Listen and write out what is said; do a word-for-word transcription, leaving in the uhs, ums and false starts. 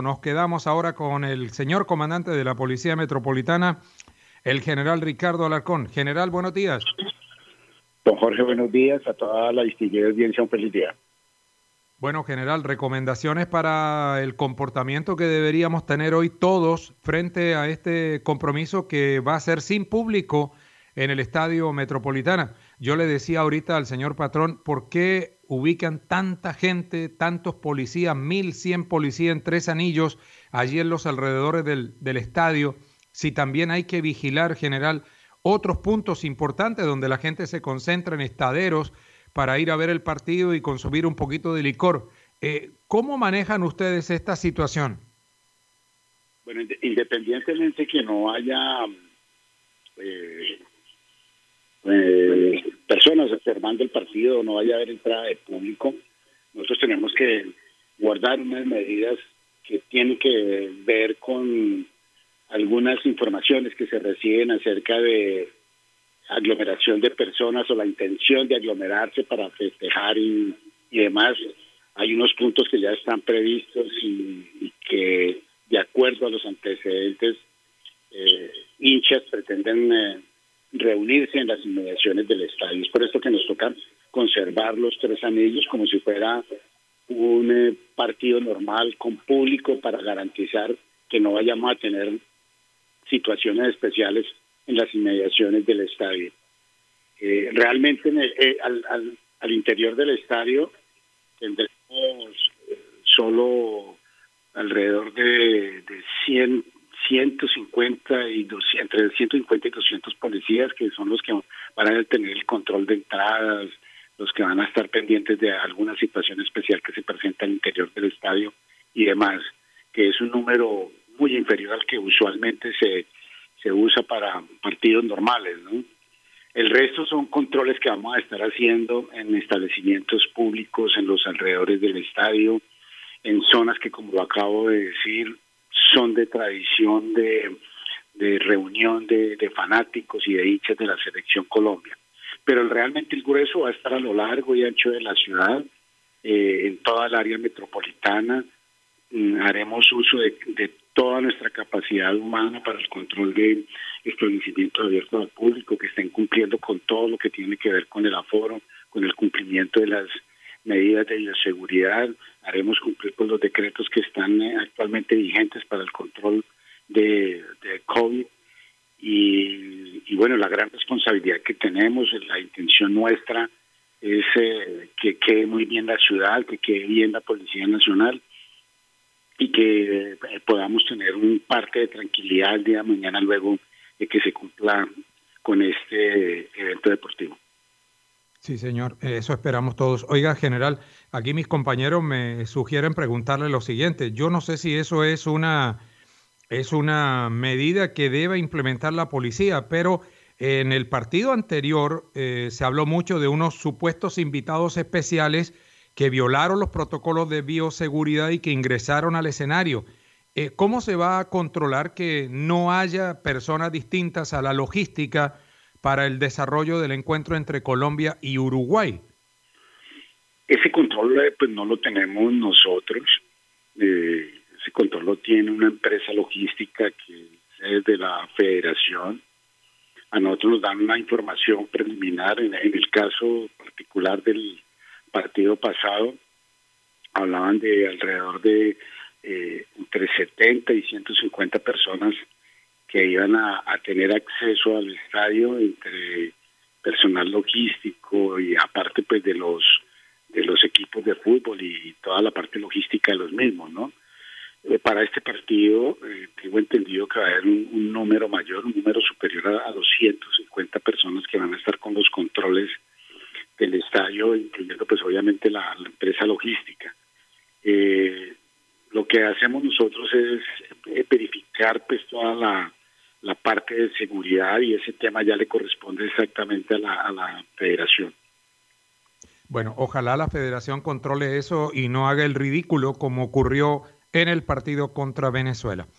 Nos quedamos ahora con el señor comandante de la Policía Metropolitana, el general Ricardo Alarcón. General, buenos días. Don Jorge, buenos días. A toda la distinguida audiencia, un feliz día. Bueno, general, recomendaciones para el comportamiento que deberíamos tener hoy todos frente a este compromiso que va a ser sin público en el Estadio Metropolitana. Yo le decía ahorita al señor patrón, ¿por qué ubican tanta gente, tantos policías, mil cien policías en Tres Anillos, allí en los alrededores del, del estadio? Si también hay que vigilar, general, otros puntos importantes donde la gente se concentra en estaderos para ir a ver el partido y consumir un poquito de licor. Eh, ¿Cómo manejan ustedes esta situación? Bueno, independientemente que no haya eh, eh, personas observando el partido, no vaya a haber entrada de público, nosotros tenemos que guardar unas medidas que tienen que ver con algunas informaciones que se reciben acerca de aglomeración de personas o la intención de aglomerarse para festejar y, y demás. Hay unos puntos que ya están previstos y, y que, de acuerdo a los antecedentes, eh, hinchas pretenden eh, reunirse en las inmediaciones del estadio. Es por esto que nos toca conservar los Tres Anillos como si fuera un eh, partido normal con público para garantizar que no vayamos a tener situaciones especiales en las inmediaciones del estadio. Eh, realmente en el, eh, al, al, al interior del estadio tendremos eh, solo alrededor de, de cien, ciento cincuenta y doscientos, entre ciento cincuenta y doscientos policías, que son los que van a tener el control de entradas, los que van a estar pendientes de alguna situación especial que se presenta al interior del estadio y demás, que es un número muy inferior al que usualmente se se usa para partidos normales, ¿no? El resto son controles que vamos a estar haciendo en establecimientos públicos, en los alrededores del estadio, en zonas que, como lo acabo de decir, son de tradición de, de reunión de, de fanáticos y de hinchas de la Selección Colombia. Pero realmente el grueso va a estar a lo largo y ancho de la ciudad, eh, en toda el área metropolitana. Haremos uso de, de toda nuestra capacidad humana para el control de establecimientos abiertos al público que estén cumpliendo con todo lo que tiene que ver con el aforo, con el cumplimiento de las medidas de bioseguridad. Haremos cumplir con los decretos que están eh, actualmente vigentes para el control de, de COVID y, y bueno, la gran responsabilidad que tenemos, la intención nuestra es eh, que quede muy bien la ciudad, que quede bien la Policía Nacional y que eh, podamos tener un parte de tranquilidad el día de mañana luego de que se cumpla con este evento deportivo. Sí, señor, eso esperamos todos. Oiga, general, aquí mis compañeros me sugieren preguntarle lo siguiente. Yo no sé si eso es una, es una medida que debe implementar la policía, pero en el partido anterior eh, se habló mucho de unos supuestos invitados especiales que violaron los protocolos de bioseguridad y que ingresaron al escenario. Eh, ¿Cómo se va a controlar que no haya personas distintas a la logística para el desarrollo del encuentro entre Colombia y Uruguay? Ese control pues no lo tenemos nosotros. Eh, ese control lo tiene una empresa logística que es de la federación. A nosotros nos dan una información preliminar. En, en el caso particular del partido pasado, hablaban de alrededor de eh, entre setenta y ciento cincuenta personas que iban a, a tener acceso al estadio, entre personal logístico y aparte pues de los de los equipos de fútbol y toda la parte logística de los mismos, ¿no? Eh, para este partido eh, tengo entendido que va a haber un, un número mayor, un número superior a, a doscientas cincuenta personas que van a estar con los controles del estadio, incluyendo pues obviamente la, la empresa logística. Eh, lo que hacemos nosotros es eh, verificar pues toda la, la parte de seguridad y ese tema ya le corresponde exactamente a la, a la federación. Bueno, ojalá la federación controle eso y no haga el ridículo como ocurrió en el partido contra Venezuela.